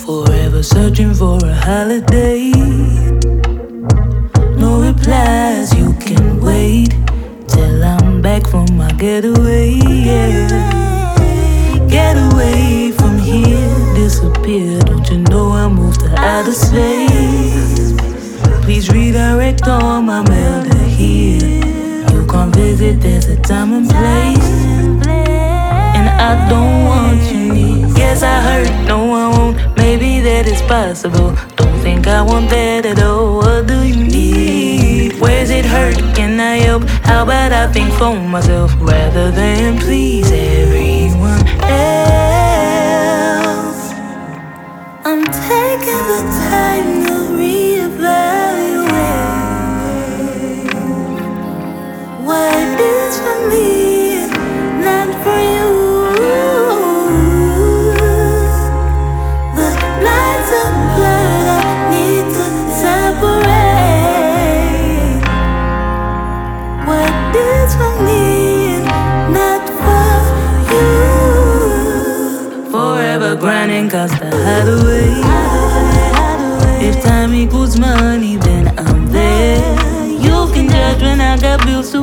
Forever searching for a holiday. No replies, you can wait till I'm back from my getaway. Yeah. Get away from here, disappear. Don't you know I moved to outer space? Please redirect all my mail to here. You can't visit, there's a time and place. And I don't want you near. Yes, I hurt, no I won't. Maybe that is possible. Don't think I want that at all. What do you need? Where's it hurt? Can I help? How about I think for myself rather than please everyone else? I'm taking the time to reevaluate what is for me, not for you. The lines are blurred, I need to separate what is for me, not for you. Forever grinding, cause the hideaway. If time equals money, then I'm there. You can judge when I got bills to